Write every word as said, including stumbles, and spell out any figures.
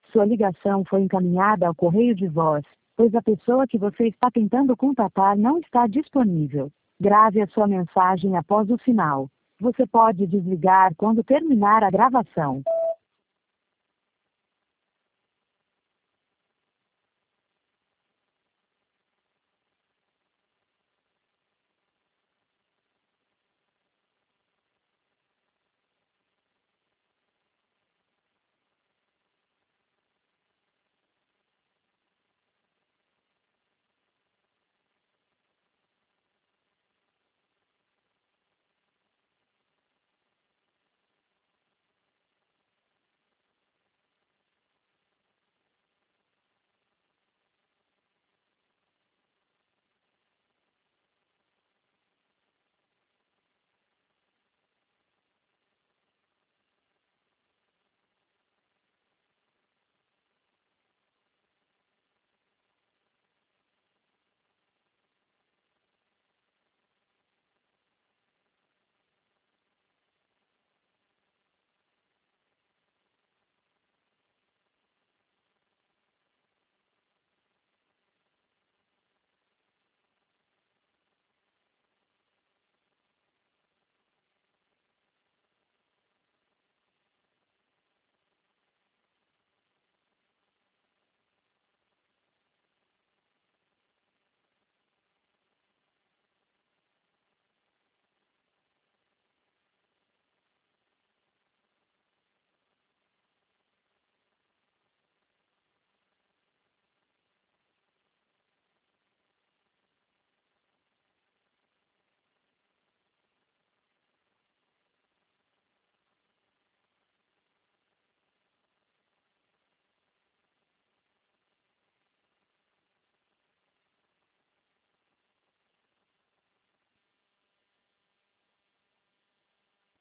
Sua ligação foi encaminhada ao correio de voz, pois a pessoa que você está tentando contatar não está disponível. Grave a sua mensagem após o sinal. Você pode desligar quando terminar a gravação.